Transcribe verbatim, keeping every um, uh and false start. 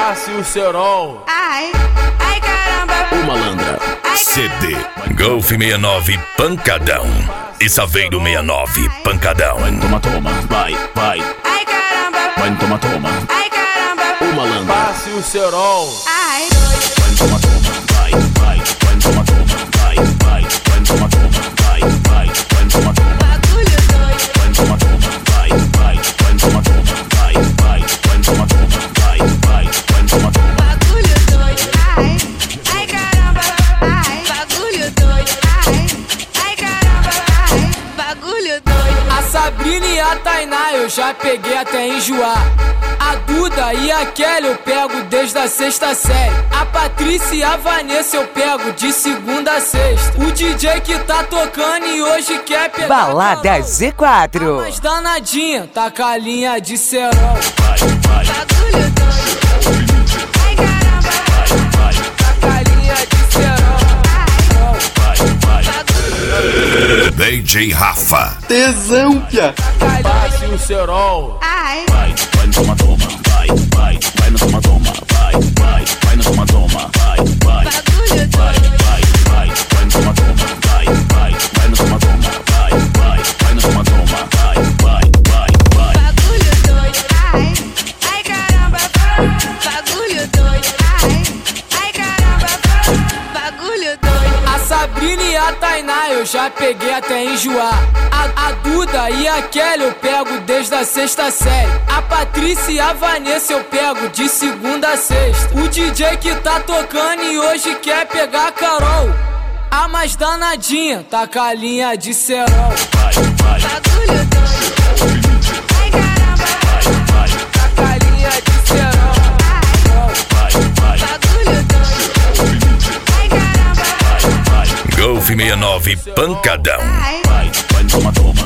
passe o cerol. Ai, ai caramba. O Malandra. C D Golf sessenta e nove Pancadão e Saveiro sessenta e nove Pancadão. Toma, toma, vai, vai. Ai caramba. Vai, toma, toma. Ai caramba. O Malandra. Passe o cerol. Ai. Vai, toma, toma, vai, vai. Vai, toma, toma, vai, vai. Vai, toma, toma, vai, vai. Vai, toma, toma. Bagulho doido. Vai, toma, toma, vai, vai. Vai, toma, toma, vai, vai. Vai, toma, toma, vai, vai. Vai, toma, toma. Bagulho doido. Ai, ai caramba. Ai, bagulho doido. Ai, ai caramba. Ai, bagulho doido. A Sabrina e a Tainá eu já peguei até enjoar. A Duda e a Kelly eu pego desde a sexta série. A Patrícia e a Vanessa eu pego de segunda a sexta. O D J que tá tocando e hoje quer pegar Balada Z quatro. mas danadinha, tá com a linha de cerol. Bagulho doido. Ai caramba. Tá com a linha de cerol. D J Rafa. Tesão, pia. Passe o cerol. Ai. Vai, vai no toma, toma, vai, vai. Vai no toma, toma, vai, vai. Vai no toma, toma, vai, vai. Bagulho Vai, doido. vai, vai. Vai no toma, toma, vai, vai. Vai no toma, toma, vai, vai. Vai no toma, toma, vai, vai, vai, vai. Bagulho doido. Ai, ai caramba. Bagulho doido. Ai, ai caramba. Bagulho doido. A Sabrina e a Tainá eu já peguei até enjoar. A, a Duda e a Kelly eu pego desde a sexta série. A Patrícia e a Vanessa eu pego de segunda a sexta. O D J que tá tocando e hoje quer pegar a Carol. A mais danadinha, tá com a linha de cerol. Bagulho doido. Ai caramba. Tá com a linha de cerol. Bagulho doido. Ai caramba. Golf sessenta e nove Pancadão. Ai. Vai, vai no toma, toma.